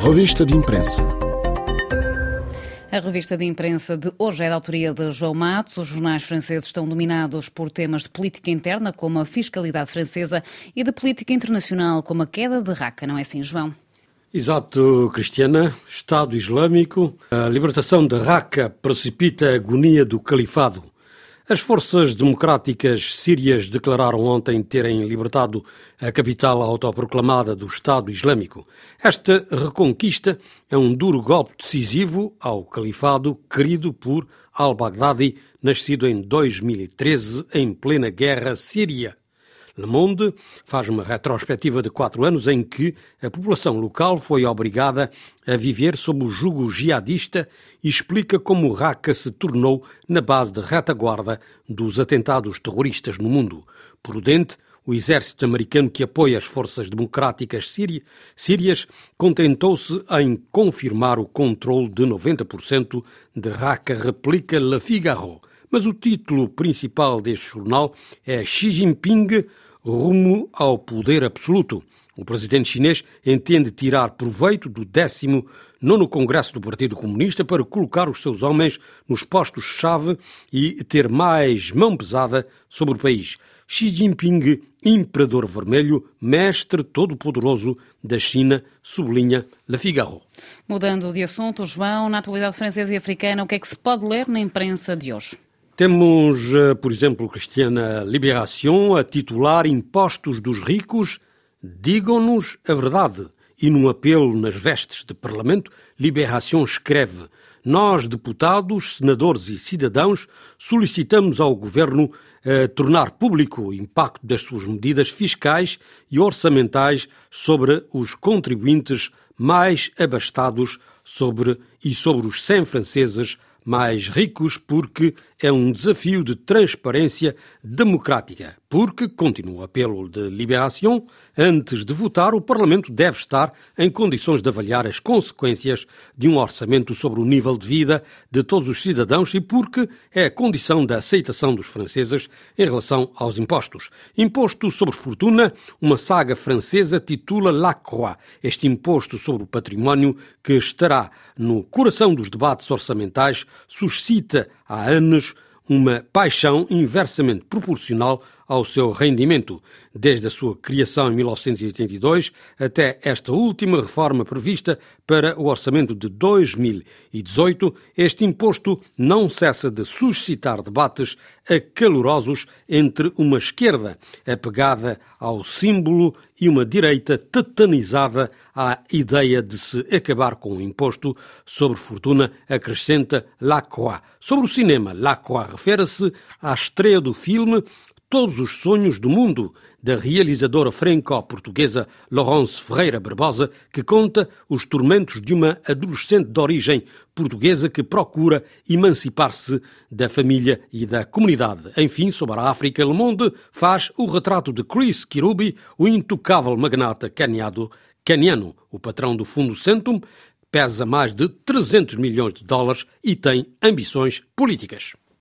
Revista de Imprensa. A revista de imprensa de hoje é da autoria de João Matos. Os jornais franceses estão dominados por temas de política interna, como a fiscalidade francesa, e de política internacional, como a queda de Raqqa. Não é assim, João? Exato, Cristiana. Estado Islâmico, a libertação de Raqqa precipita a agonia do califado. As forças democráticas sírias declararam ontem terem libertado a capital autoproclamada do Estado Islâmico. Esta reconquista é um duro golpe decisivo ao califado querido por al-Baghdadi, nascido em 2013 em plena guerra síria. Le Monde faz uma retrospectiva de 4 anos em que a população local foi obrigada a viver sob o jugo jihadista e explica como Raqqa se tornou na base de retaguarda dos atentados terroristas no mundo. Prudente, o exército americano que apoia as forças democráticas sírias contentou-se em confirmar o controle de 90% de Raqqa, replica Le Figaro. Mas o título principal deste jornal é Xi Jinping rumo ao poder absoluto. O presidente chinês entende tirar proveito do 19º Congresso do Partido Comunista para colocar os seus homens nos postos-chave e ter mais mão pesada sobre o país. Xi Jinping, imperador vermelho, mestre todo-poderoso da China, sublinha Le Figaro. Mudando de assunto, João, na atualidade francesa e africana, o que é que se pode ler na imprensa de hoje? Temos, por exemplo, Cristiana, Libération a titular Impostos dos ricos, digam-nos a verdade. E num apelo nas vestes de Parlamento, Libération escreve: nós, deputados, senadores e cidadãos, solicitamos ao Governo tornar público o impacto das suas medidas fiscais e orçamentais sobre os contribuintes mais abastados sobre os 100 franceses mais ricos, porque é um desafio de transparência democrática. Porque, continua o apelo de Libération, antes de votar, o Parlamento deve estar em condições de avaliar as consequências de um orçamento sobre o nível de vida de todos os cidadãos e porque é a condição da aceitação dos franceses em relação aos impostos. Imposto sobre fortuna, uma saga francesa titula La Croix. Este imposto sobre o património, que estará no coração dos debates orçamentais, suscita há anos uma paixão inversamente proporcional ao seu rendimento. Desde a sua criação em 1982 até esta última reforma prevista para o orçamento de 2018, este imposto não cessa de suscitar debates acalorosos entre uma esquerda apegada ao símbolo e uma direita tetanizada à ideia de se acabar com o imposto sobre fortuna, acrescenta Lacroix. Sobre o cinema, Lacroix refere-se à estreia do filme Todos os Sonhos do Mundo, da realizadora franco-portuguesa Laurence Ferreira Barbosa, que conta os tormentos de uma adolescente de origem portuguesa que procura emancipar-se da família e da comunidade. Enfim, sobre a África, Le Monde faz o retrato de Chris Kirubi, o intocável magnata caniano. O patrão do Fundo Centum pesa mais de 300 milhões de dólares e tem ambições políticas.